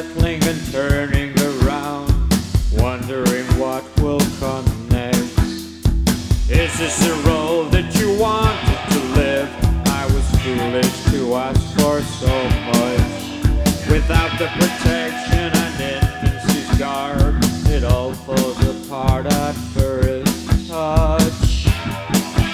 circling and turning around, wondering what will come next. Is this the role that you wanted to live? I was foolish to ask for so much without the protection